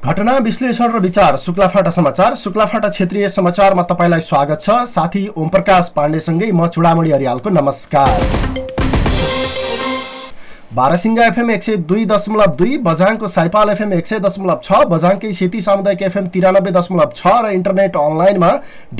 घटना विश्लेषण र विचार शुक्लाफाटा समाचार। शुक्लाफाटा क्षेत्रीय समाचारमा तपाईलाई स्वागत छ। साथी ओम प्रकाश पाण्डेसँगै म चुडामणी अर्यालको नमस्कार। बारासिंगा एफएम 102.2, बझाङको साइपाल एफएम 100.6, बझाङकै सेती सामुदायिक एफएम 93.6 र इन्टरनेट अनलाइनमा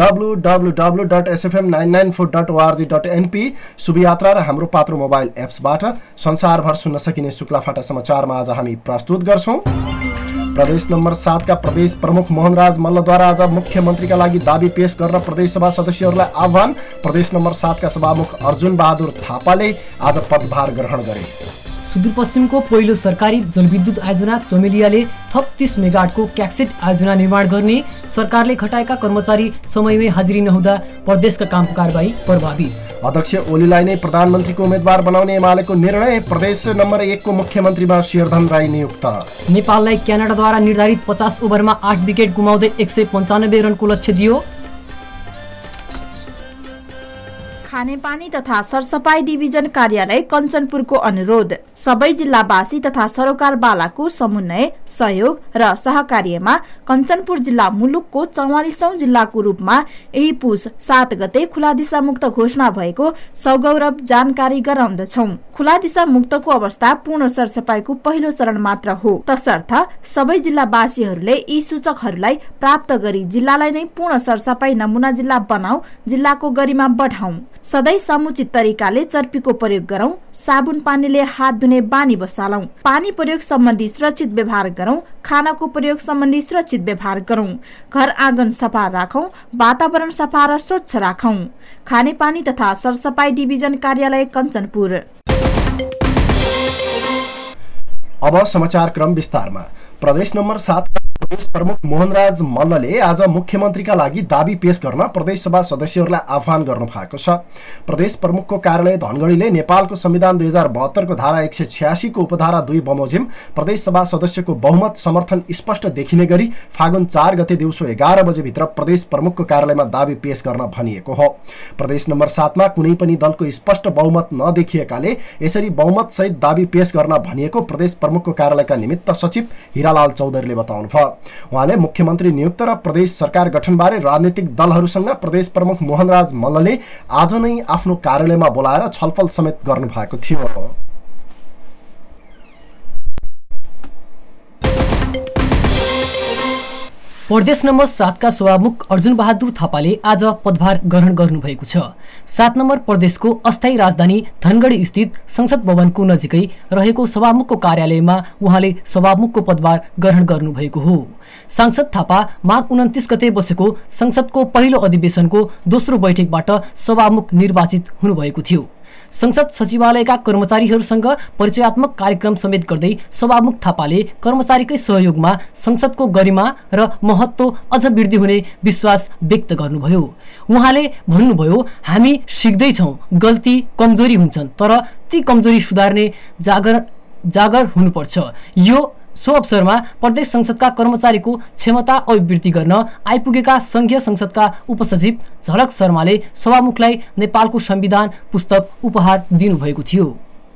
www.sfm994.org.np शुभयात्रा र हाम्रो पात्रो मोबाइल एप्सबाट संसारभर सुन्न सकिने शुक्लाफाटा समाचारमा आज हामी प्रस्तुत गर्छौं। प्रदेश नम्बर 7 का प्रदेश प्रमुख मोहनराज मल्लद्वारा आज मुख्यमन्त्रीका लागि दाबी पेश गर्न प्रदेशसभा सदस्यहरूलाई आह्वान। प्रदेश नम्बर 7 का सभामुख अर्जुन बहादुर थापाले आज पदभार ग्रहण गरे। सुदूरपश्चिमको पहिलो सरकारी जलविद्युत आयोजना चमेलियाले थप 30 मेगावाटको क्याक्सेट आयोजना निर्माण गर्ने। सरकारले खटाएका कर्मचारी समयमै हाजिरी नहुँदा प्रदेशका कामको कारबाही प्रभावित। अध्यक्ष ओलीलाई नै प्रधानमन्त्रीको उम्मेद्वार बनाउने एमालेको निर्णय। प्रदेश नम्बर 1 को मुख्यमन्त्रीमा शेरधन राई नियुक्त। नेपाललाई क्यानाडाद्वारा निर्धारित 50 ओभरमा 8 विकेट गुमाउँदै 195 रनको लक्ष्य दियो। खानेपानी तथा सरसफाई डिभिजन कार्यालय कञ्चनपुरको अनुरोध। सबै जिल्लावासी तथा सरोकारवालाको समन्वय, सहयोग र सहकार्यमा कञ्चनपुर जिल्ला मुलुकको 44औं जिल्लाको रूपमा यही पुस 7 गते खुला दिशा मुक्त घोषणा भएको सौगौरव जानकारी गराउँदछौं। खुला दिशा मुक्तको अवस्था पूर्ण सरसफाईको पहिलो चरण मात्र हो। तसर्थ सबै जिल्लावासीहरूले यी सूचकहरूलाई प्राप्त गरी जिल्लालाई नै पूर्ण सरसफाई नमुना जिल्ला बनाऊ, जिल्लाको गरिमा बढाऊ। सधैँ समुचित तरिकाले चर्पीको प्रयोग गरौं, साबुन पानीले हात धुने बानी बसालौं, पानी प्रयोग सम्बन्धी सुरक्षित व्यवहार गरौं, खानाको प्रयोग सम्बन्धी सुरक्षित व्यवहार गरौं, घर आँगन सफा राखौं, वातावरण सफा र स्वच्छ राखौं। खानेपानी तथा सरसफाई डिभिजन कार्यालय कञ्चनपुर। अब समाचार क्रम विस्तारमा। प्रदेश नम्बर 7 प्रदेश प्रमुख मोहनराज मल्लले आज मुख्यमन्त्रीका लागि दाबी पेश गर्न प्रदेशसभा सदस्यहरूलाई आह्वान गर्नु भएको छ। प्रदेश प्रमुखको कार्यालय धनगढीले नेपालको संविधान 2072 को धारा 186 को उपधारा 2 बमोजिम प्रदेशसभा सदस्यको बहुमत समर्थन स्पष्ट देखिने गरी फागुन 4 गते दिउँसो 11 बजे भित्र प्रदेश प्रमुखको कार्यालयमा दाबी पेश गर्न भनिएको हो। प्रदेश नम्बर 7 मा कुनै पनि दलको स्पष्ट बहुमत नदेखिएकाले यसरी बहुमत सहित दाबी पेश गर्न भनिएको प्रदेश प्रमुखको कार्यालयका निमित्त सचिव हिरालाल चौधरीले बताउनुभयो। उहाँले मुख्यमन्त्री नियुक्त र प्रदेश सरकार गठनबारे राजनीतिक दलहरूसँग प्रदेश प्रमुख मोहनराज मल्लले आज नै आफ्नो कार्यालयमा बोलाएर छलफल समेत गर्नु भएको थियो। प्रदेश नम्बर 7 का सभामुख अर्जुन बहादुर थापाले आज पदभार ग्रहण गर्नुभएको छ। 7 नम्बर प्रदेशको अस्थायी राजधानी धनगढी स्थित संसद भवनको नजिकै रहेको सभामुखको कार्यालयमा उहाँले सभामुखको पदभार ग्रहण गर्नुभएको हो। सांसद थापा माघ 29 गते बसेको संसदको पहिलो अधिवेशनको दोस्रो बैठकबाट सभामुख निर्वाचित हुनुभएको थियो। संसद सचिवालयका कर्मचारीहरूसँग परिचयात्मक कार्यक्रम समेत गर्दै सभामुख थापाले कर्मचारीकै सहयोगमा संसदको गरिमा र महत्त्व अझ वृद्धि हुने विश्वास व्यक्त गर्नुभयो। उहाँले भन्नुभयो, हामी सिक्दैछौँ, गल्ती कमजोरी हुन्छन्, तर ती कमजोरी सुधार्ने जागर हुनुपर्छ। सो अवसरमा प्रदेश संसदका कर्मचारीको क्षमता अभिवृद्धि गर्न आइपुगेका संघीय संसदका उपसचिव झलक शर्माले सभामुखलाई नेपालको संविधान पुस्तक उपहार दिनुभएको थियो।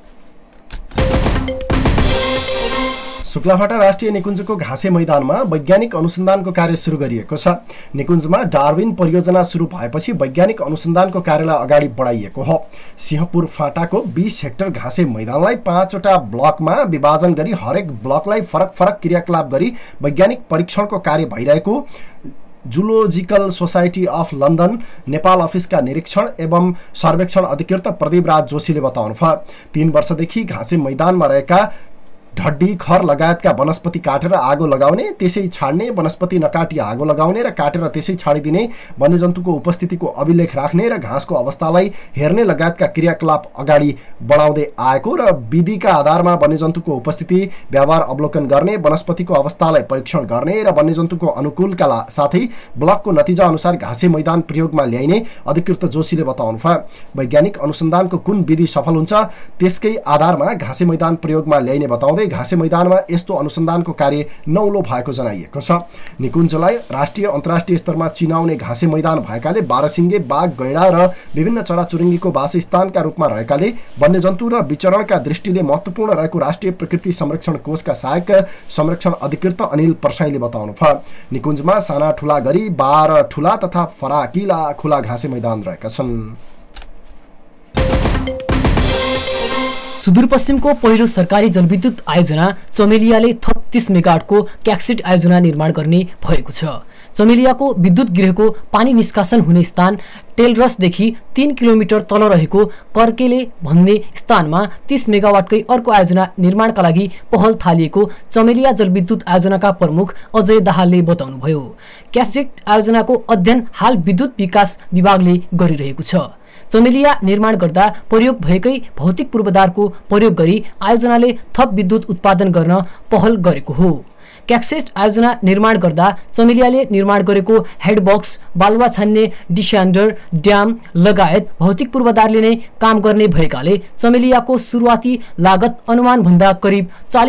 शुक्लाफाटा राष्ट्रिय निकुञ्जको घाँसे मैदानमा वैज्ञानिक अनुसन्धानको कार्य सुरु गरिएको छ। निकुञ्जमा डार्विन परियोजना सुरु भएपछि वैज्ञानिक अनुसन्धानको कार्यलाई अगाडि बढाइएको हो। सिंहपुर फाटाको 20 हेक्टर घाँसे मैदानलाई 5 वटा ब्लकमा विभाजन गरी हरेक ब्लकलाई फरक फरक क्रियाकलाप गरी वैज्ञानिक परीक्षणको कार्य भइरहेको zoological society of London Nepal अफिसका निरीक्षण एवं सर्वेक्षण अधिकृत प्रदीप राज जोशीले बताउनुभयो। 3 वर्षदेखि घाँसे मैदानमा रहेका ढड्डी, खर लगायतका वनस्पति काटेर आगो लगाउने, त्यसै छाड्ने, वनस्पति नकाटी आगो लगाउने र काटेर त्यसै छाडिदिने, वन्यजन्तुको उपस्थितिको अभिलेख राख्ने र घाँसको अवस्थालाई हेर्ने लगायतका क्रियाकलाप अगाडि बढाउँदै आएको र विधिका आधारमा वन्यजन्तुको उपस्थिति व्यवहार अवलोकन गर्ने, वनस्पतिको अवस्थालाई परीक्षण गर्ने र वन्यजन्तुको अनुकूलका साथै ब्लकको नतिजा अनुसार घाँसे मैदान प्रयोगमा ल्याइने अधिकृत जोशीले बताउनुभयो। वैज्ञानिक अनुसन्धानको कुन विधि सफल हुन्छ त्यसकै आधारमा घाँसे मैदान प्रयोगमा ल्याइने बताउँदै रहँदै घाँसे मैदानमा यस्तो अनुसन्धानको कार्य नौलो भएको जनाइएको छ। निकुञ्जलाई राष्ट्रिय अन्तर्राष्ट्रिय स्तरमा चिनाउने घाँसे मैदान भएकाले बारसिङ्गे बाघ गैंडा र विभिन्न चराचुरुङ्गीको वासस्थानका रूपमा रहेकाले वन्यजन्तु र विचरणका दृष्टिले महत्त्वपूर्ण रहेको राष्ट्रिय प्रकृति संरक्षण कोषका सहायक संरक्षण अधिकृत अनिल पर्साईले बताउनुभयो। निकुञ्जमा साना ठुला गरी 12 ठुला तथा फराकिला खुला घाँसे मैदान रहेका छन्। सुदूरपश्चिमको पहिलो सरकारी जलविद्युत आयोजना चमेलियाले थप 30 मेगावाटको क्याक्सिट आयोजना निर्माण गर्ने भएको छ। चमेलियाको विद्युत गृहको पानी निष्कासन हुने स्थान टेलरसदेखि 3 किलोमिटर तल रहेको कर्केले भन्ने स्थानमा 30 मेगावाटकै अर्को आयोजना निर्माणका लागि पहल थालिएको चमेलिया जलविद्युत आयोजनाका प्रमुख अजय दाहालले बताउनुभयो। क्याक्सिट आयोजनाको अध्ययन हाल विद्युत विकास विभागले गरिरहेको छ। चमेलिया निर्माण गर्दा प्रयोग भएकै भौतिक पूर्वाधारको प्रयोग गरी आयोजनाले थप विद्युत उत्पादन गर्न पहल गरेको हो। क्याक्सेट आयोजना निर्माण गर्दा चमेलियाले निर्माण गरेको हेडबक्स, बालुवा छान्ने डिस्यान्डर, ड्याम लगायत भौतिक पूर्वाधारले नै काम गर्ने भएकाले चमेलियाको सुरुवाती लागत अनुमानभन्दा करिब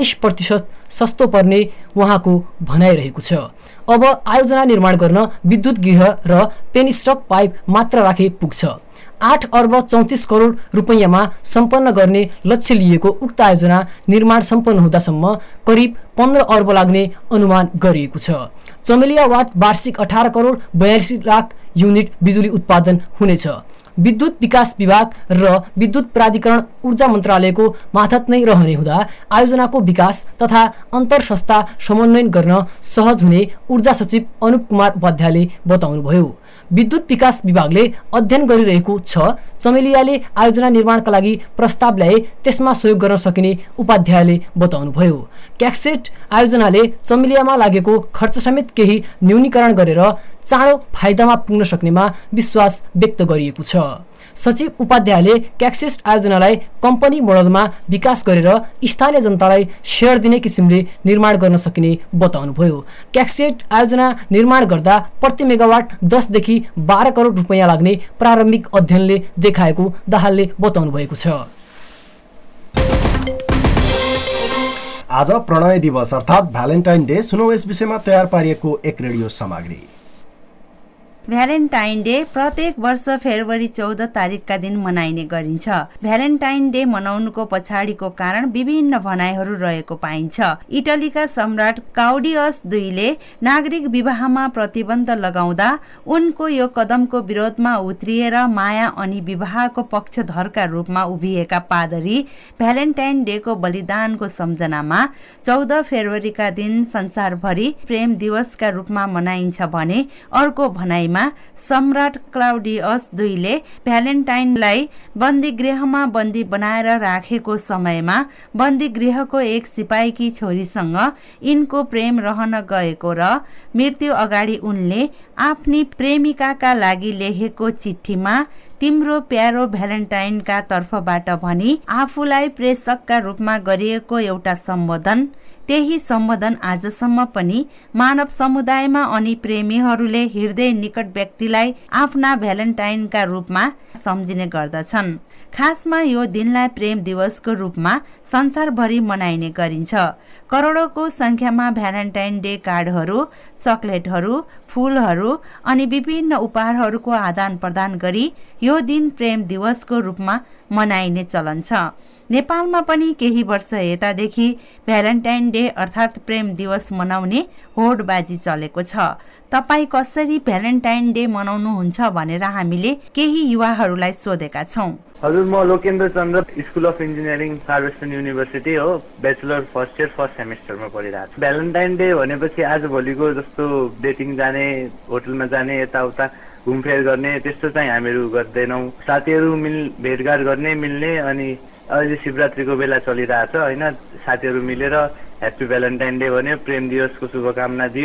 40% सस्तो पर्ने उहाँको भनाइरहेको छ। अब आयोजना निर्माण गर्न विद्युत गृह र पेनिस्टक पाइप मात्र राखे पुग्छ। 8 अर्ब 34 करोड रुपैयाँमा सम्पन्न गर्ने लक्ष्य लिएको उक्त आयोजना निर्माण सम्पन्न हुँदासम्म करिब 15 अर्ब लाग्ने अनुमान गरिएको छ। चमेलिया वाट वार्षिक 18 करोड 42 लाख युनिट बिजुली उत्पादन हुनेछ। विद्युत विकास विभाग र विद्युत प्राधिकरण ऊर्जा मन्त्रालयको माथत नै रहने हुँदा आयोजनाको विकास तथा अन्तर संस्था समन्वयन गर्न सहज हुने ऊर्जा सचिव अनुप कुमार उपाध्यायले बताउनुभयो। विद्युत विकास विभागले अध्ययन गरिरहेको छ। चमेलियाले आयोजना निर्माणका लागि प्रस्ताव ल्याए त्यसमा सहयोग गर्न सकिने उपाध्यायले बताउनुभयो। क्याक्सेट आयोजनाले चमेलियामा लागेको खर्च समेत केही न्यूनीकरण गरेर चाँडो फाइदामा पुग्न सक्नेमा विश्वास व्यक्त गरिएको छ। सचिव उपाध्यायले क्याक्सेट आयोजनालाई कम्पनी मोडलमा विकास गरेर स्थानीय जनतालाई सेयर दिने किसिमले निर्माण गर्न सकिने बताउनुभयो। क्याक्सेट आयोजना निर्माण गर्दा प्रति मेगावाट 10 देखि 12 करोड रुपैयाँ लाग्ने प्रारम्भिक अध्ययनले देखाएको दाहालले बताउनु भएको छ। आज प्रणय दिवस अर्थात् भ्यालेन्टाइन डे। सुनौ यस विषयमा तयार पारिएको एक रेडियो सामग्री। भ्यालेन्टाइन डे प्रत्येक वर्ष फेब्रुअरी 14 तारिकका दिन मनाइने गरिन्छ। भ्यालेन्टाइन डे मनाउनुको पछाडिको कारण विभिन्न भनाइहरू रहेको पाइन्छ। इटलीका सम्राट क्लाउडियस दुईले नागरिक विवाहमा प्रतिबन्ध लगाउँदा उनको यो कदमको विरोधमा उत्रिएर माया अनि विवाहको पक्षधरका रूपमा उभिएका पादरी भ्यालेन्टाइन डेको बलिदानको सम्झनामा 14 फेब्रुअरीका दिन संसारभरि प्रेम दिवसका रूपमा मनाइन्छ भने अर्को भनाइ सम्राट क्लाउडियस दुईले भ्यालेन्टाइनलाई बन्दीगृहमा बन्दी बनाएर राखेको समयमा बन्दीगृहको एक सिपाहीकी छोरीसँग यिनको प्रेम रहन गएको र मृत्यु अगाडि उनले आफ्नी प्रेमिकाका लागि लेखेको चिठीमा तिम्रो प्यारो भ्यालेन्टाइनका तर्फबाट भनी आफूलाई प्रेषकका रूपमा गरिएको एउटा सम्बोधन, त्यही सम्बोधन आजसम्म पनि मानव समुदायमा अनि प्रेमीहरूले हृदय निकट व्यक्तिलाई आफ्ना भ्यालेन्टाइनका रूपमा सम्झिने गर्दछन्। खासमा यो दिनलाई प्रेम दिवसको रूपमा संसारभरि मनाइने गरिन्छ। करोडौंको संख्यामा भ्यालेन्टाइन डे कार्डहरू, चकलेटहरू, फूलहरू अनि विभिन्न उपहारहरूको आदान प्रदान गरी यो दिन प्रेम दिवसको रूपमा मनाइने चलन छ। नेपालमा पनि केही वर्ष यतादेखि भ्यालेन्टाइन डे अर्थात् प्रेम दिवस मनाउने होडबाजी चलेको छ। तपाईँ कसरी भ्यालेन्टाइन डे मनाउनुहुन्छ भनेर हामीले केही युवाहरूलाई सोधेका छौँ। हजुर, म Lokendra Chandra, school of engineering southwestern university हो, ब्याचलर फर्स्ट इयर फर्स्ट सेमेस्टरमा पढिरहेको छु। भ्यालेन्टाइन डे भनेपछि आजभोलिको जस्तो डेटिङ जाने, होटलमा जाने, यताउता घुमफेर गर्ने त्यस्तो चाहिँ हामीहरू गर्दैनौँ। साथीहरू भेटघाट गर्ने मिल्ने, अनि अहिले शिवरात्रिको बेला चलिरहेछ होइन, साथीहरू मिलेर ह्याप्पी भ्यालेन्टाइन डे भन्यो, प्रेम दिवसको शुभकामना दियो,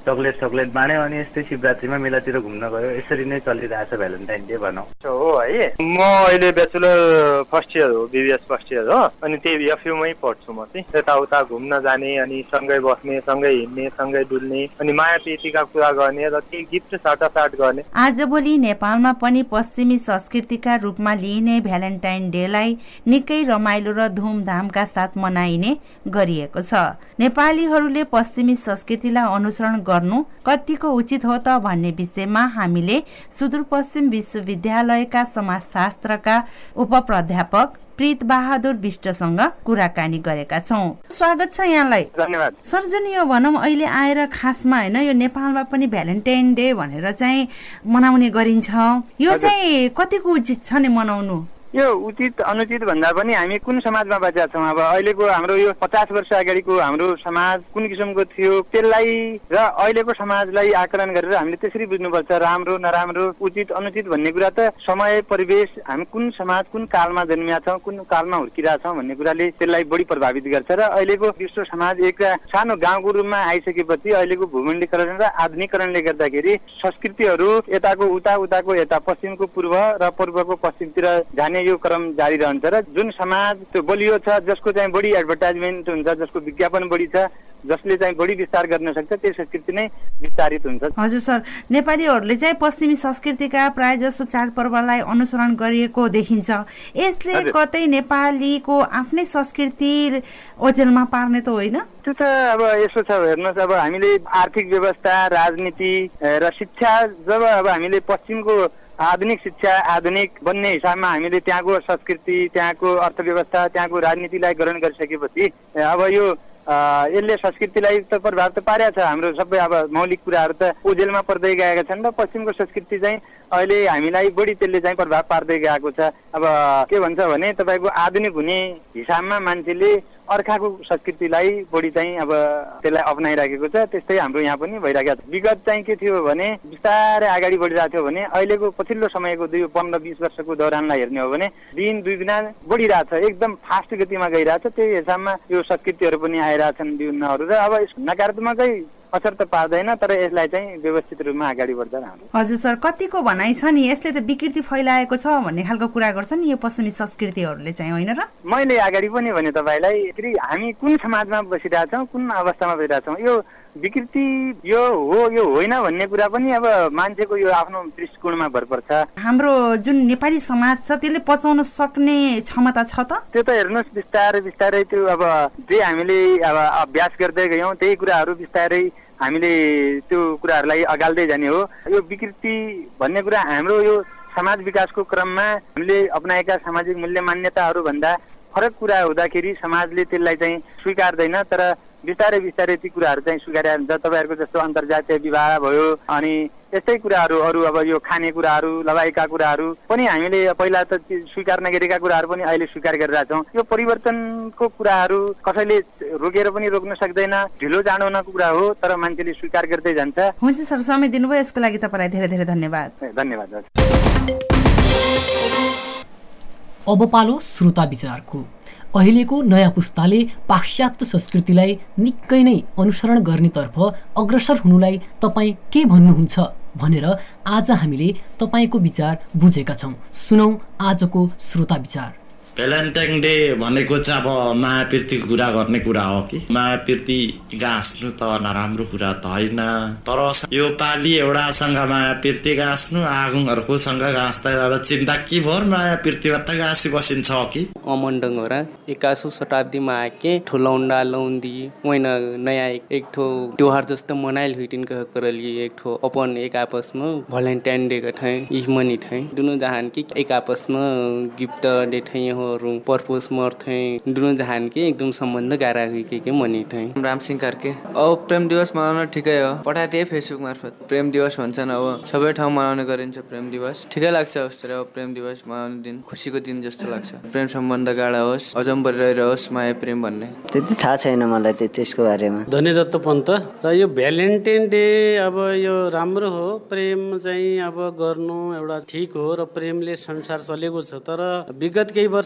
चक्लेट बाँड्यो अनि यस्तै शिवरात्रिमा मेलातिर घुम्न गयो। यसरी नै चलिरहेछ भ्यालेन्टाइन डे भनौँ। हो है, म अहिले ब्याचलर फर्स्ट इयर हो, बिबिएस फर्स्ट इयर हो, अनि त्यही एफयुमै पढ्छु म चाहिँ। यताउता घुम्न जाने अनि सँगै बस्ने, सँगै हिँड्ने, सँगै डुल्ने अनि माया प्रीतिका कुरा गर्ने र ती गिफ्ट साटासाट गर्ने। आजभोलि नेपालमा पनि पश्चिमी संस्कृतिका रूपमा लिइने भ्यालेन्टाइन डेलाई निकै रमाइलो र धुमधामका साथ मनाइने गरिएको छ। नेपालीहरूले पश्चिमी संस्कृतिलाई अनुसरण गर्नु कतिको उचित हो त भन्ने विषयमा हामीले सुदूरपश्चिम विश्वविद्यालयका समाजशास्त्रका उपप्राध्यापक प्रीत बहादुर विष्टसँग कुराकानी गरेका छौँ। स्वागत छ यहाँलाई। धन्यवाद सर। जुन यो भनौँ अहिले आएर खासमा होइन, यो नेपालमा पनि भ्यालेन्टाइन डे भनेर चाहिँ मनाउने गरिन्छ, यो चाहिँ कतिको उचित छ नि मनाउनु? यो उचित अनुचित भन्दा पनि हामी कुन समाजमा बाँचेका छौँ। अब अहिलेको हाम्रो यो 50 वर्ष अगाडिको हाम्रो समाज कुन किसिमको थियो, त्यसलाई र अहिलेको समाजलाई आकलन गरेर हामीले त्यसरी बुझ्नुपर्छ। राम्रो नराम्रो, उचित अनुचित भन्ने कुरा त समय परिवेश, हामी कुन समाज कुन कालमा जन्मिया छौँ, कुन कालमा हुर्किरहेछौँ भन्ने कुराले त्यसलाई बढी प्रभावित गर्छ। र अहिलेको विश्व समाज एउटा सानो गाउँको रूपमा आइसकेपछि अहिलेको भूमण्डलीकरण र आधुनिकरणले गर्दाखेरि संस्कृतिहरू यताको उता, उताको यता, पश्चिमको पूर्व र पूर्वको पश्चिमतिर जाने यो क्रम जारी रहन्छ। र जुन समाज त्यो बलियो छ, जसको चाहिँ बढी एडभर्टाइजमेन्ट हुन्छ, जसको विज्ञापन बढी छ, जसले चाहिँ बढी विस्तार गर्न सक्छ, त्यो संस्कृति नै विस्तारित हुन्छ। हजुर सर, नेपालीहरूले चाहिँ पश्चिमी संस्कृतिका प्राय जसो चाडपर्वलाई अनुसरण गरिएको देखिन्छ। यसले कतै नेपालीको आफ्नै संस्कृति ओझेलमा पार्ने त होइन? त्यो त अब यसो छ, हेर्नुहोस्, अब हामीले आर्थिक व्यवस्था, राजनीति र शिक्षा जब अब हामीले पश्चिमको आधुनिक शिक्षा, आधुनिक बन्ने हिसाबमा हामीले त्यहाँको संस्कृति, त्यहाँको अर्थव्यवस्था, त्यहाँको राजनीतिलाई ग्रहण गरिसकेपछि अब यो यसले संस्कृतिलाई त प्रभाव त पारेको छ। हाम्रो सबै अब मौलिक कुराहरू त ओझेलमा पर्दै गएका छन् र पश्चिमको संस्कृति चाहिँ अहिले हामीलाई बढी त्यसले चाहिँ प्रभाव पार्दै गएको छ। अब के भन्छ भने तपाईँको आधुनिक हुने हिसाबमा मान्छेले अर्काको संस्कृतिलाई बढी चाहिँ अब त्यसलाई अपनाइराखेको छ। त्यस्तै हाम्रो यहाँ पनि भइरहेको छ। विगत चाहिँ के थियो भने बिस्तारै अगाडि बढिरहेको थियो भने अहिलेको पछिल्लो समयको 15-20 वर्षको दौरानलाई हेर्ने हो भने दिन दुई गुणा बढिरहेछ, एकदम फास्ट गतिमा गइरहेछ। त्यही हिसाबमा यो संस्कृतिहरू पनि आइरहेछन् विभिन्नहरू र अब यस नकारात्मकै असर त पार्दैन, तर यसलाई चाहिँ व्यवस्थित रूपमा अगाडि बढ्दा राम्रो। हजुर सर, कतिको भनाइ छ नि यसले त विकृति फैलाएको छ भन्ने खालको कुरा गर्छ नि यो पश्चिमी संस्कृतिहरूले चाहिँ, होइन र? मैले अगाडि पनि भने तपाईँलाई, हामी कुन समाजमा बसिरहेछौँ, कुन अवस्थामा बसिरहेछौँ, यो विकृति यो हो यो होइन भन्ने कुरा पनि अब मान्छेको यो आफ्नो दृष्टिकोणमा भर पर्छ। हाम्रो जुन नेपाली समाज छ त्यसले पचाउन सक्ने क्षमता छ त? त्यो त हेर्नुहोस्, बिस्तारै बिस्तारै त्यो अब जे हामीले अब अभ्यास गर्दै गयौँ त्यही कुराहरू बिस्तारै हामीले त्यो कुराहरूलाई अगाल्दै जाने हो। यो विकृति भन्ने कुरा हाम्रो यो समाज विकासको क्रममा हामीले अपनाएका सामाजिक मूल्य मान्यताहरू भन्दा फरक कुरा हुँदाखेरि समाजले त्यसलाई चाहिँ स्वीकार्दैन, तर बिस्तारै बिस्तारै ती कुराहरू चाहिँ स्वीकार्या हुन्छ। तपाईँहरूको जस्तो अन्तर्जातीय विवाह भयो अनि यस्तै कुराहरू, अरू अब यो खाने कुराहरू, लवाइका कुराहरू पनि हामीले पहिला त स्वीकार नगरेका कुराहरू पनि अहिले स्वीकार गरिरहेछौँ। यो परिवर्तनको कुराहरू कसैले रोकेर पनि रोक्न सक्दैन, ढिलो जाँडोनको कुरा हो, तर मान्छेले स्वीकार गर्दै जान्छ। हुन्छ सर, समय दिनुभयो यसको लागि तपाईँलाई धेरै धेरै धन्यवाद। धन्यवाद। अब पालो श्रोता विचारको। अहिलेको नयाँ पुस्ताले पाश्चात्य संस्कृतिलाई निकै नै अनुसरण गर्नेतर्फ अग्रसर हुनुलाई तपाईँ के भन्नुहुन्छ भनेर आज हामीले तपाईँको विचार बुझेका छौँ। सुनौ आजको श्रोता विचार। भ्यालेन्टाइन डे भनेको चाहिँ अब माया प्रीतिको कुरा गर्ने कुरा हो कि माया प्रीति गाँस्नु त नराम्रो कुरा त होइन, तर यो पालि एउटासँग माया प्रीति गाँस्नु आगुङहरूकोसँग गाँस्दै जाँदा चिन्ता के भर माया प्रीतिमा त गाँसी बसिन्छ कि। अमन हो र 21औं शताब्दीमा आके ठुलौंडा लौंदी वैन नयाँ एक ठो त्योहार जस्तो मनाइल हुइटिन कह करली एक ठो अपन एक आपस में भ्यालेन्टाइन डे गठै इह मनी थै दुनु जहान की एक आपस में गिफ्ट दे थै हो पर्पस मर थै दुनु जहान के एकदम सम्बन्ध गारा हुई के मनी थै। राम सिंह कार्के अब प्रेम दिवस मनाउन ठिकै हो, पठाइदिए फेसबुक मार्फत प्रेम दिवस भन्छन्। अब सबै ठाउँ मनाउने गरिन्छ प्रेम दिवस, ठिकै लाग्छ। उस्तै अब प्रेम दिवस मनाउने दिन खुसीको दिन जस्तो लाग्छ। प्रेम सम्बन्ध गाढा होस्, अजम्बरी रहिरहोस् माया प्रेम भन्ने त्यति थाहा छैन मलाई त्यसको बारेमा। धन्यदत्त पन्त र यो भ्यालेन्टाइन डे अब यो राम्रो हो, प्रेम चाहिँ अब गर्नु एउटा ठिक हो र प्रेमले संसार चलेको छ। तर विगत केही वर्ष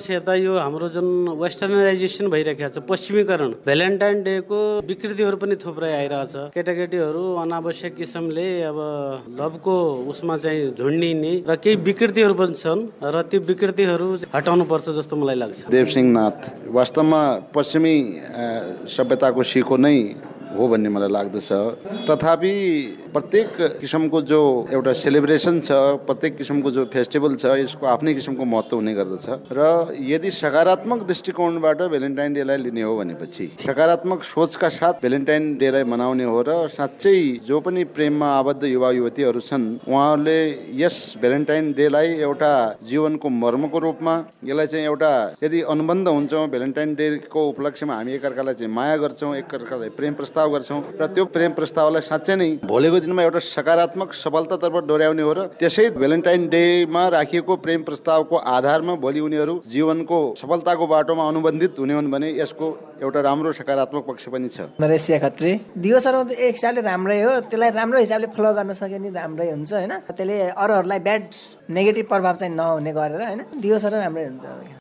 वर्ष यता यो हाम्रो जुन वेस्टर्नाइजेसन भइरहेको छ, पश्चिमीकरण, भ्यालेन्टाइन डेको विकृतिहरू पनि थुप्रै आइरहेछ। केटाकेटीहरू अनावश्यक किसिमले अब लभको उसमा चाहिँ झुन्डिने र केही विकृतिहरू पनि छन् र त्यो विकृतिहरू हटाउनु पर्छ जस्तो मलाई लाग्छ। देवसिंह नाथ, वास्तवमा पश्चिमी सभ्यताको सिको नै हो भन्ने मलाई लाग्दछ। तथापि प्रत्येक किसिमको जो एउटा सेलिब्रेसन छ, प्रत्येक किसिमको जो फेस्टिभल छ, यसको आफ्नै किसिमको महत्त्व हुने गर्दछ र यदि सकारात्मक दृष्टिकोणबाट भ्यालेन्टाइन डेलाई लिने हो भनेपछि सकारात्मक सोचका साथ भ्यालेन्टाइन डेलाई मनाउने हो र साँच्चै जो पनि प्रेममा आबद्ध युवा युवतीहरू छन् उहाँहरूले यस भ्यालेन्टाइन डेलाई एउटा जीवनको मर्मको रूपमा, यसलाई चाहिँ एउटा यदि अनुबन्ध हुन्छौँ, भ्यालेन्टाइन डेको उपलक्ष्यमा हामी एकअर्कालाई चाहिँ माया गर्छौँ, एकअर्कालाई प्रेम प्रस्ताव गर्छौँ र त्यो प्रेम प्रस्तावलाई साँच्चै नै भोलिको दिनमा एउटा सकारात्मक सफलतातर्फ डोर्याउने हो र त्यसै भ्यालेन्टाइन डेमा राखिएको प्रेम प्रस्तावको आधारमा भोलि उनीहरू जीवनको सफलताको बाटोमा अनुबन्धित हुने हुन् भने यसको एउटा राम्रो सकारात्मक पक्ष पनि छ। नरेशिया खत्री, दिवसहरू एक हिसाबले राम्रै हो, त्यसलाई राम्रो हिसाबले फलो गर्न सक्यो नि राम्रै हुन्छ होइन, त्यसले अरूहरूलाई ब्याड नेगेटिभ प्रभाव चाहिँ नहुने गरेर होइन, दिवसहरू राम्रै हुन्छ।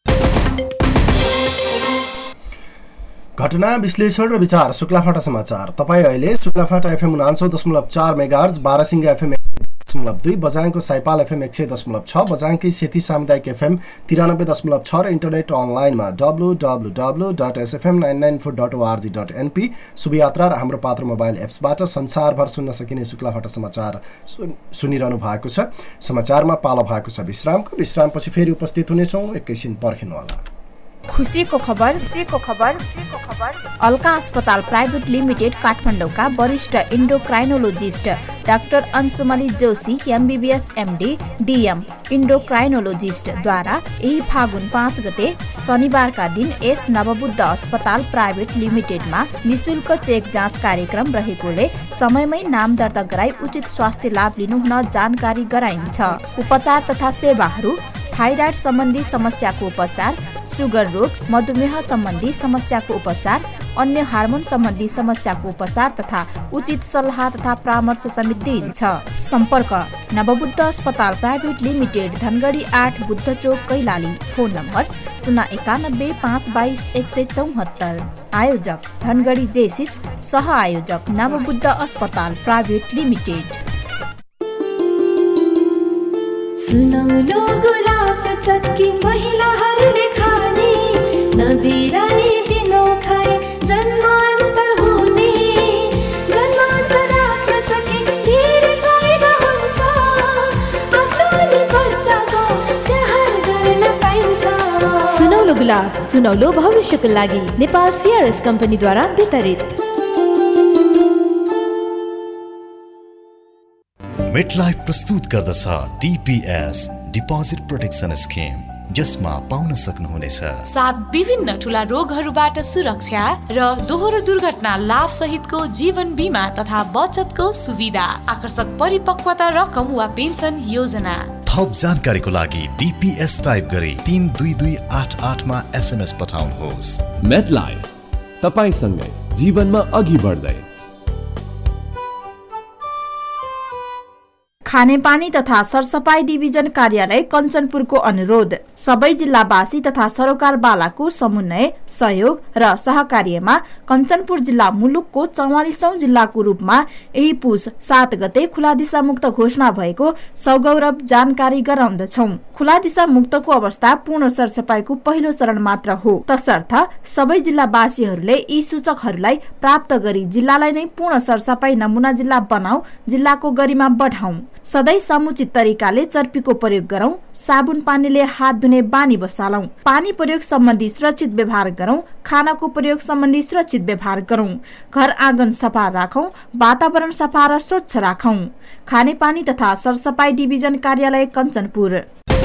घटना विश्लेषण र विचार शुक्लाफाटा समाचार। तपाईँ अहिले Shuklaphanta FM 99.4 megahertz, Barasinga FM 100.2, बझाङको साइपाल FM 100.6, बझाङकै सेती सामुदायिक FM 93.6 र इन्टरनेट अनलाइनमा www.sfm994.org.np शुभयात्रा र हाम्रो पात्र मोबाइल एप्सबाट संसारभर सुन्न सकिने शुक्लाफाटा समाचार सुनिरहनु भएको छ। समाचारमा पालो भएको छ विश्रामको। विश्रामपछि फेरि उपस्थित हुनेछौँ, एकैछिन पर्खिनुहोला। खुसीको खबर अल्का अस्पताल प्राइभेट लिमिटेड काठमाडौँका वरिष्ठ endocrinologist doctor Anshumali Joshi MBBS MD DM endocrinologist द्वारा यही फागुन 5 गते शनिबारका दिन यस नवबुद्ध अस्पताल प्राइभेट लिमिटेडमा निशुल्क चेक जाँच कार्यक्रम रहेकोले समयमै नाम दर्ता गराई उचित स्वास्थ्य लाभ लिनुहुन जानकारी गराइन्छ। उपचार तथा सेवाहरू: थाइराइड सम्बन्धी समस्याको उपचार, सुगर रोग, मधुमेह सम्बन्धी समस्याको उपचार, अन्य हार्मोन सम्बन्धी समस्याको उपचार तथा उचित सल्लाह तथा परामर्श समेत दिइन्छ। सम्पर्क: नवबुद्ध अस्पताल private limited, Dhangadhi 8, Buddha Chowk, Kailali. Phone number 091 522 174। आयोजक: धनगढी जेसिस। सह आयोजक: नवबुद्ध अस्पताल प्राइभेट लिमिटेड। सुनौलो गुलाफ चक्की महिलाहरूले खाने, नबिरानी दिनौ खाए जन्मान्तर हुने, जन्मान्तर राख्न सके धेरै फाइदा हुन्छ, आफ्नो नि बच्चाको स्याहार गर्न पाइन्छ। सुनौलो गुलाफ, सुनौलो भविष्यको लागि नेपाल CRS कम्पनीद्वारा वितरित। मेटलाइफ प्रस्तुत गर्दछ DPS डिपोजिट प्रोटेक्सन स्किम, जसमा पाउन सक्नुहुनेछ 7 विभिन्न ठूला रोगहरूबाट सुरक्षा र दोहोरो दुर्घटना लाभ सहितको जीवन बीमा तथा बचतको सुविधा, आकर्षक परिपक्वता रकम वा पेन्सन योजना। थप जानकारीको लागि DPS टाइप गरी 32288 मा SMS पठाउनुहोस्। मेटलाइफ, तपाईसँगै जीवनमा अघि बढ्दै। खानेपानी तथा सरसफाई डिभिजन कार्यालय कञ्चनपुरको अनुरोध: सबै जिल्लावासी तथा सरोकारवालाको समन्वय, सहयोग र सहकार्यमा कञ्चनपुर जिल्ला मुलुकको 44औं जिल्लाको रूपमा यही पुस 7 गते खुला दिशा मुक्त घोषणा भएको सगौरव जानकारी गराउँदछौं। खुला दिशा मुक्तको अवस्था पूर्ण सरसफाईको पहिलो चरण मात्र हो, तसर्थ सबै जिल्लावासीहरूले यी सूचकहरूलाई प्राप्त गरी जिल्लालाई नै पूर्ण सरसफाई नमुना जिल्ला बनाऊ, जिल्लाको गरिमा बढाऊ। सधैँ समुचित तरिकाले चर्पीको प्रयोग गरौं, साबुन पानीले हात धुने बानी बसालौं, पानी प्रयोग सम्बन्धी सुरक्षित व्यवहार गरौं, खानाको प्रयोग सम्बन्धी सुरक्षित व्यवहार गरौं, घर आँगन सफा राखौं, वातावरण सफा र स्वच्छ राखौं। खानेपानी तथा सरसफाई डिभिजन कार्यालय कञ्चनपुर।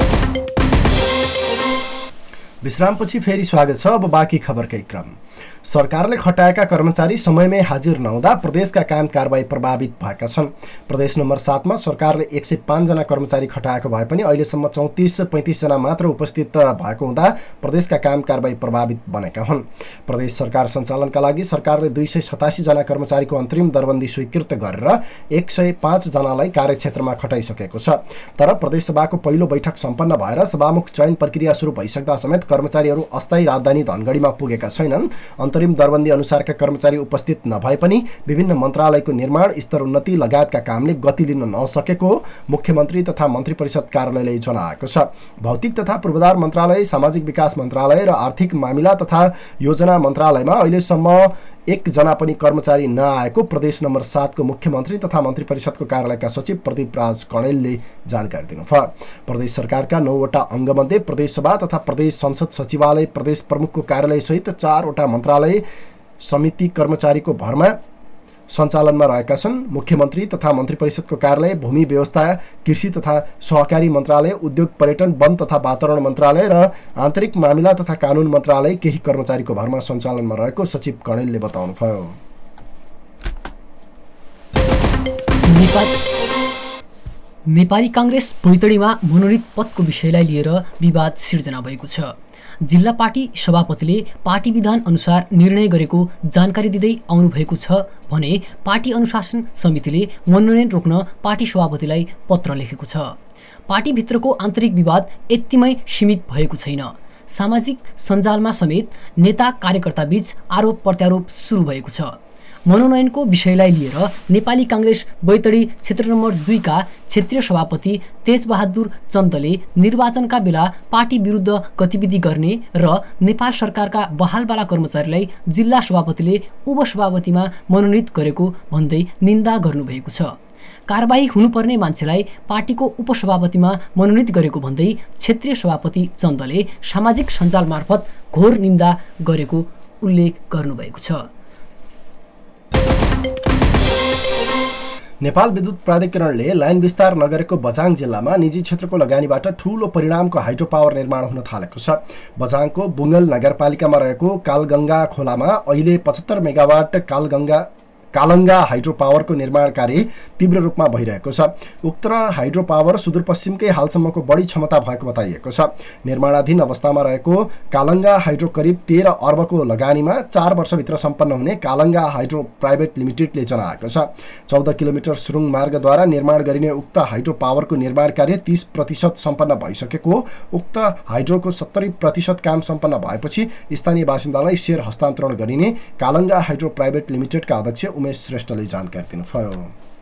विश्रामपछि फेरि स्वागत छ। अब बाँकी खबरकै क्रम। सरकारले खटाएका कर्मचारी समयमै हाजिर नहुँदा प्रदेशका काम कारबाही प्रभावित भएका छन्। प्रदेश नम्बर 7 मा सरकारले 105 जना कर्मचारी खटाएको भए पनि अहिलेसम्म 34-35 जना मात्र उपस्थित भएको हुँदा प्रदेशका काम कारबाही प्रभावित बनेका हुन्। प्रदेश सरकार सञ्चालनका लागि सरकारले 287 जना कर्मचारीको अन्तरिम दरबन्दी स्वीकृत गरेर 105 जनालाई कार्यक्षेत्रमा खटाइसकेको छ। तर प्रदेश सभाको पहिलो बैठक सम्पन्न भएर सभामुख चयन प्रक्रिया सुरु भइसक्दा समेत कर्मचारीहरू अस्थायी राजधानी धनगढीमा पुगेका छैनन्। अन्तरिम दरबन्दी अनुसारका कर्मचारी उपस्थित नभए पनि विभिन्न मन्त्रालयको निर्माण स्तर उन्नति लगायतका कामले गति लिन नसकेको मुख्यमन्त्री तथा मन्त्री परिषद कार्यालयले जनाएको छ। भौतिक तथा पूर्वाधार मन्त्रालय, सामाजिक विकास मन्त्रालय र आर्थिक मामिला तथा योजना मन्त्रालयमा अहिलेसम्म एकजना पनि कर्मचारी नआएको प्रदेश नम्बर 7 को मुख्यमन्त्री तथा मन्त्री परिषदको कार्यालयका सचिव प्रदीप राज कणेलले जानकारी दिनुभयो। प्रदेश सरकारका 9 वटा अङ्गमध्ये प्रदेशसभा तथा प्रदेश संसद सचिवालय, प्रदेश प्रमुखको कार्यालय सहित 4 वटा मन्त्रालय समिति कर्मचारीको भरमा सञ्चालनमा रहेका छन्। मुख्यमन्त्री तथा मन्त्री परिषदको कार्यालय, भूमि व्यवस्था, कृषि तथा सहकारी मन्त्रालय, उद्योग पर्यटन, वन तथा वातावरण मन्त्रालय र आन्तरिक मामिला तथा कानुन मन्त्रालय केही कर्मचारीको भरमा सञ्चालनमा रहेको सचिव कणेलले बताउनुभयो। नेपाली काङ्ग्रेस बैतडीमा मनोनित पदको विषयलाई लिएर विवाद सिर्जना भएको छ। जिल्ला पार्टी सभापतिले पार्टी विधान अनुसार निर्णय गरेको जानकारी दिँदै आउनुभएको छ भने पार्टी अनुशासन समितिले मनोनयन रोक्न पार्टी सभापतिलाई पत्र लेखेको छ। पार्टीभित्रको आन्तरिक विवाद यतिमै सीमित भएको छैन। सामाजिक सञ्जालमा समेत नेता कार्यकर्ताबीच आरोप प्रत्यारोप सुरु भएको छ। मनोनयनको विषयलाई लिएर नेपाली काङ्ग्रेस बैतडी क्षेत्र नम्बर 2 का क्षेत्रीय सभापति तेजबहादुर चन्दले निर्वाचनका बेला पार्टी विरुद्ध गतिविधि गर्ने र नेपाल सरकारका बहालवाला कर्मचारीलाई जिल्ला सभापतिले उपसभापतिमा मनोनित गरेको भन्दै निन्दा गर्नुभएको छ। कारबाही हुनुपर्ने मान्छेलाई पार्टीको उपसभापतिमा मनोनित गरेको भन्दै क्षेत्रीय सभापति चन्दले सामाजिक सञ्जाल मार्फत घोर निन्दा गरेको उल्लेख गर्नुभएको छ। नेपाल विद्युत प्राधिकरणले लाइन विस्तार नगरेको बझाङ जिल्लामा निजी क्षेत्रको लगानीबाट ठूलो परिणामको हाइड्रो पावर निर्माण हुन थालेको छ। बझाङको बुङ्गल नगरपालिकामा रहेको कालगङ्गा खोलामा अहिले 75 मेगावाट कालङ्गा हाइड्रो पावरको निर्माण कार्य तीव्र रूपमा भइरहेको छ। उक्त हाइड्रो पावर सुदूरपश्चिमकै हालसम्मको बढी क्षमता भएको बताइएको छ। निर्माणाधीन अवस्थामा रहेको कालङ्गा हाइड्रो करिब 13 अर्बको लगानीमा 4 वर्षभित्र सम्पन्न हुने कालङ्गा हाइड्रो प्राइभेट लिमिटेडले जनाएको छ। 14 किलोमिटर सुरुङ मार्गद्वारा निर्माण गरिने उक्त हाइड्रो पावरको निर्माण कार्य 30% सम्पन्न भइसकेको। उक्त हाइड्रोको 70% काम सम्पन्न भएपछि स्थानीय बासिन्दालाई सेयर हस्तान्तरण गरिने कालङ्गा हाइड्रो प्राइभेट लिमिटेडका अध्यक्ष उमेश श्रेष्ठले जानकारी दिनुभयो।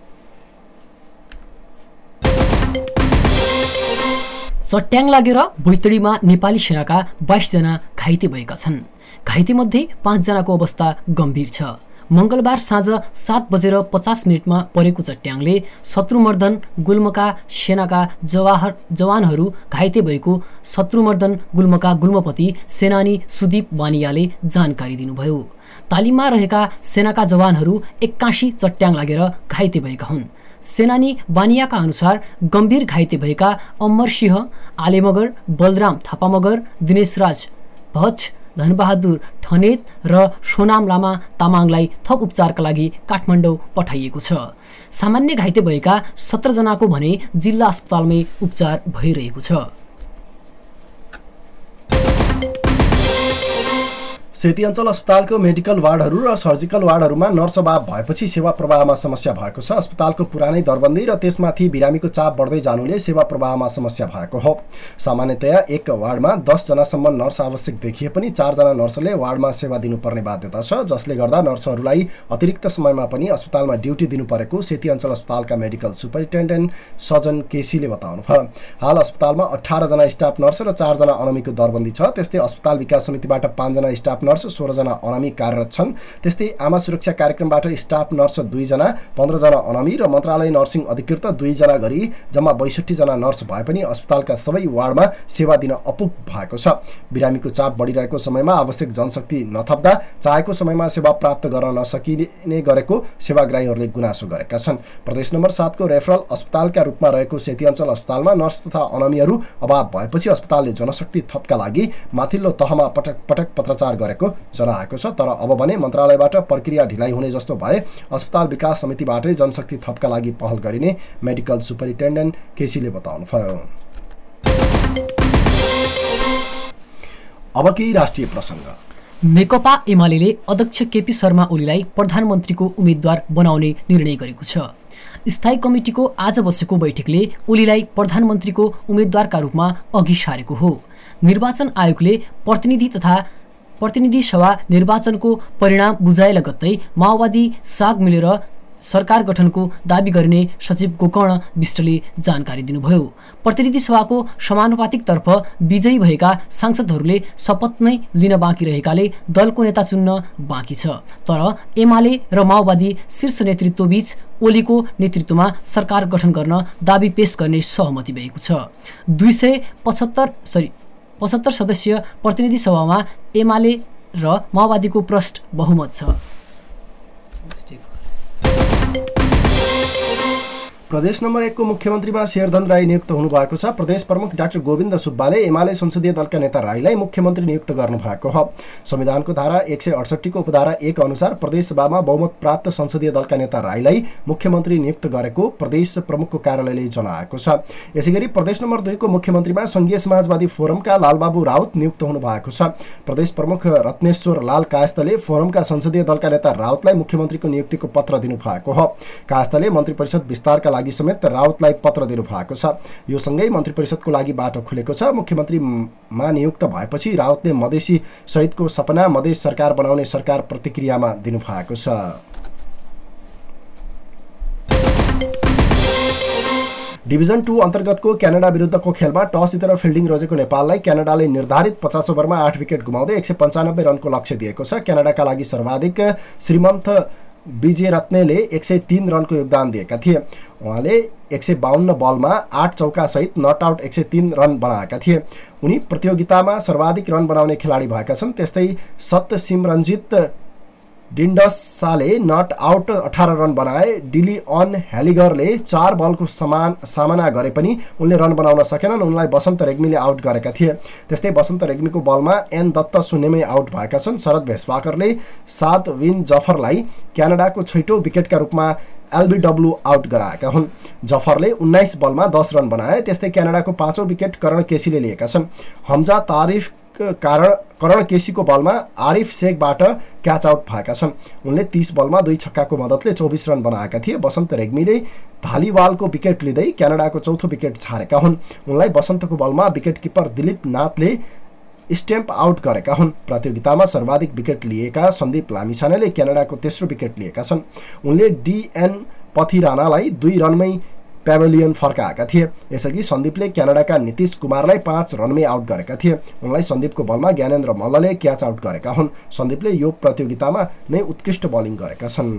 चट्याङ लागेर बैतडीमा नेपाली सेनाका 22 जना घाइते भएका छन्। घाइतेमध्ये 5 जनाको अवस्था गम्भीर छ। मंगलबार साँझ 7:50 परेको चट्याङले शत्रुमर्दन गुल्मका सेनाका जवानहरू घाइते भएको शत्रुमर्दन गुल्मका गुल्मपति सेनानी सुदीप बानियाले जानकारी दिनुभयो। तालिममा रहेका सेनाका जवानहरू 81 चट्याङ लागेर घाइते भएका हुन्। सेनानी बानियाका अनुसार गम्भीर घाइते भएका अमर सिंह आलेमगर, बलराम थापामगर, दिनेशराज भट्ट, धनबहादुर ठनेत र सोनाम लामा तामाङलाई थप उपचारका लागि काठमाडौँ पठाइएको छ। सामान्य घाइते भएका 17 जनाको भने जिल्ला अस्पतालमै उपचार भइरहेको छ। सेती अञ्चल अस्पतालको मेडिकल वार्डहरू र सर्जिकल वार्डहरूमा नर्स अभाव भएपछि सेवा प्रवाहमा समस्या भएको छ। अस्पतालको पुरानै दरबन्दी र त्यसमाथि बिरामीको चाप बढ्दै जानुले सेवा प्रवाहमा समस्या भएको हो। सामान्यतया एक वार्डमा 10 जनासम्म नर्स आवश्यक देखिए पनि 4 जना नर्सले वार्डमा सेवा दिनुपर्ने बाध्यता छ, जसले गर्दा नर्सहरूलाई अतिरिक्त समयमा पनि अस्पतालमा ड्युटी दिनुपरेको सेती अञ्चल अस्पतालका मेडिकल सुपरिन्टेन्डेन्ट सजन केसीले बताउनुभयो। हाल अस्पतालमा 18 जना स्टाफ नर्स र 4 जना अनमीको दरबन्दी छ। त्यस्तै अस्पताल विकास समितिबाट 5 जना स्टाफ नर्स, 16 जना अनमी कार्यरत छन्। त्यस्तै आमा सुरक्षा कार्यक्रमबाट स्टाफ नर्स 2 जना, 15 जना अनमी र मन्त्रालय नर्सिङ अधिकृत 2 जना गरी जम्मा 62 जना नर्स भए पनि अस्पतालका सबै वार्डमा सेवा दिन अपुग भएको छ। बिरामीको चाप बढिरहेको समयमा आवश्यक जनशक्ति नथप्दा चाहेको समयमा सेवा प्राप्त गर्न नसकिने गरेको सेवाग्राहीहरूले गुनासो गरेका छन्। प्रदेश नम्बर 7 को रेफरल अस्पतालका रूपमा रहेको सेती अञ्चल अस्पतालमा नर्स तथा अनमीहरू अभाव भएपछि अस्पतालले जनशक्ति थपका लागि माथिल्लो तहमा पटक पटक पत्राचार गरेको जनाएको छ। तर अब भने मन्त्रालयबाट प्रक्रिया ढिलाइ हुने जस्तो भए अस्पताल विकास समितिबाटै जनशक्ति थपका लागि पहल गरिने मेडिकल सुपरिन्टेन्डेन्ट केसीले बताउनुभयो। अब केही राष्ट्रिय प्रसङ्ग। नेकपा एमाले अध्यक्ष केपी शर्मा ओलीलाई प्रधानमन्त्रीको उम्मेद्वार बनाउने निर्णय गरेको छ। स्थायी कमिटीको आज बसेको बैठकले ओलीलाई प्रधानमन्त्रीको उम्मेद्वारका रूपमा अघि सारेको हो। निर्वाचन आयोगले प्रतिनिधि सभा निर्वाचनको परिणाम बुझाए लगत्तै माओवादी साग मिलेर सरकार गठनको दाबी गरिने सचिव गोकर्ण विष्टले जानकारी दिनुभयो। प्रतिनिधि सभाको समानुपातिकतर्फ विजयी भएका सांसदहरूले शपथ नै लिन बाँकी रहेकाले दलको नेता चुन्न बाँकी छ। तर एमाले र माओवादी शीर्ष नेतृत्वबीच ओलीको नेतृत्वमा सरकार गठन गर्न दाबी पेश गर्ने सहमति भएको छ। 275 सदस्यीय प्रतिनिधि सभामा एमाले र माओवादीको प्रष्ट बहुमत छ। प्रदेश नम्बर 1 को मुख्यमन्त्रीमा शेरधन राई नियुक्त हुनुभएको छ। प्रदेश प्रमुख डाक्टर गोविन्द सुब्बाले एमाले संसदीय दलका नेता राईलाई मुख्यमन्त्री नियुक्त गर्नुभएको हो। संविधानको धारा 168 को उपधारा 1 अनुसार प्रदेशसभामा बहुमत प्राप्त संसदीय दलका नेता राईलाई मुख्यमन्त्री नियुक्त गरेको प्रदेश प्रमुखको कार्यालयले जनाएको छ। यसैगरी प्रदेश नम्बर 2 को मुख्यमन्त्रीमा संघीय समाजवादी फोरमका लालबाबु राउत नियुक्त हुनुभएको छ। प्रदेश प्रमुख रत्नेश्वर लाल कायस्थले फोरमका संसदीय दलका नेता राउतलाई मुख्यमन्त्रीको नियुक्तिको पत्र दिनुभएको हो। कायस्थले मन्त्री परिषद विस्तारका लागि समेत राउतलाई पत्र दिनु भएको छ। यो सँगै मन्त्री परिषदको लागि बाटो खुलेको छ। मुख्यमन्त्रीमा नियुक्त भएपछि राउतले मधेसी सहितको सपना मधेस सरकार बनाउने सरकार प्रतिक्रियामा दिनुभएको छ। डिभिजन 2 अन्तर्गतको क्यानाडा विरुद्धको खेलमा टस जितेर फिल्डिङ रोजेको नेपाललाई क्यानाडाले निर्धारित 50 ओभरमा 8 विकेट गुमाउँदै 195 रनको लक्ष्य दिएको छ। क्यानाडाका लागि सर्वाधिक श्रीमन्त विजय रत्नेले 103 रनको योगदान दिएका थिए। उहाँले 152 बलमा 8 चौका सहित नट आउट 103 रन बनाएका थिए। उनी प्रतियोगितामा सर्वाधिक रन बनाउने खेलाडी भएका छन्। त्यस्तै सत्यसिमरनजित डिन्डसाले नट आउट 18 रन बनाए। डिली अन हेलिगरले 4 बलको सामना गरे पनि उनले रन बनाउन सकेनन्। उनलाई बसन्त रेग्मीले आउट गरेका थिए। त्यस्तै बसन्त रेग्मीको बलमा एन दत्त शून्यमै आउट भएका छन्। शरद भेस्वाकरले साद विन जफरलाई क्यानाडाको 6औं विकेटका रूपमा एलबीडब्ल्यू आउट गराएका हुन्। जफरले 19 बलमा 10 रन बनाए। त्यस्तै क्यानाडाको 5औं विकेट करण केसीले लिएका छन्। हमजा तारिफ करण केसीको बलमा आरिफ शेखबाट क्याच आउट भएका छन्। उनले 30 बलमा 2 छक्काको मद्दतले 24 रन बनाएका थिए। बसन्त रेग्मीले धालीवालको विकेट लिँदै क्यानाडाको 4थो विकेट छाडेका हुन्। उनलाई बसन्तको बलमा विकेट किपर दिलीप नाथले स्ट्याम्प आउट गरेका हुन्। प्रतियोगितामा सर्वाधिक विकेट लिएका सन्दीप लामिछानेले क्यानाडाको तेस्रो विकेट लिएका छन्। उनले डीएन पथिरानालाई 2 रनमै पेभिलियन फर्काएका थिए। यसअघि सन्दीपले क्यानाडाका नीतिश कुमारलाई 5 रनमै आउट गरेका थिए। उनलाई सन्दीपको बलमा ज्ञानेन्द्र मल्लले क्याच आउट गरेका हुन्। सन्दीपले यो प्रतियोगितामा नै उत्कृष्ट बलिङ गरेका छन्।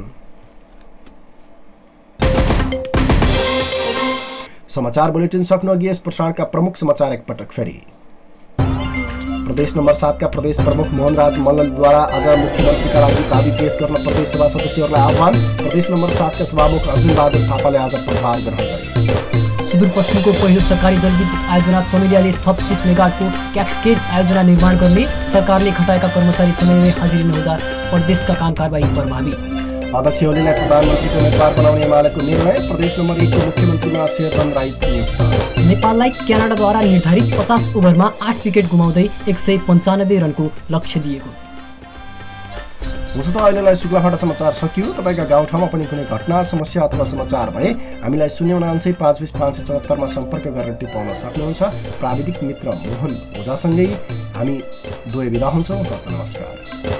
समाचार बुलेटिन सक्नुअघि यस प्रसारणका प्रमुख समाचार एकपटक फेरि। प्रदेश नम्बर 7 का प्रदेश प्रमुख मोहनराज मल्लद्वारा आज मुख्यमन्त्रीका लागि दाबी पेश गर्न प्रदेश सभा सदस्यहरूलाई आह्वान। प्रदेश नम्बर 7 का सभामुख अर्जुन बहादुर थापाले आज पदभार ग्रहण गरे। सुदूरपश्चिमको पहिलो सरकारी जलविद्युत आयोजना चमेलियाले थप 30 मेगावाटको क्यास्केड आयोजना निर्माण गर्ने। सरकारले खटाएका कर्मचारी समयमै हाजिरी नहुँदा प्रदेशका काम कारबाही प्रभावित। अध्यक्ष ओलीलाई प्रधानमन्त्रीको उम्मेदवार बनाउने एमालेको निर्णय। प्रदेश नम्बर 1 को मुख्यमन्त्रीमा शेरधन राई नियुक्त। नेपाललाई क्यानाडाद्वारा निर्धारित 50 ओभरमा 8 विकेट गुमाउँदै 195 रनको लक्ष्य दिएको। हुन्छ त अहिलेलाई शुक्लाफाटा समाचार सकियो। तपाईँका गाउँठाउँमा पनि कुनै घटना समस्या अथवा समाचार भए हामीलाई 099 520 574 मा सम्पर्क गरेर टिपाउन सक्नुहुन्छ। प्राविधिक मित्र मोहन ओझासँगै हामी दुवै बिदा हुन्छौँ। हस्त नमस्कार।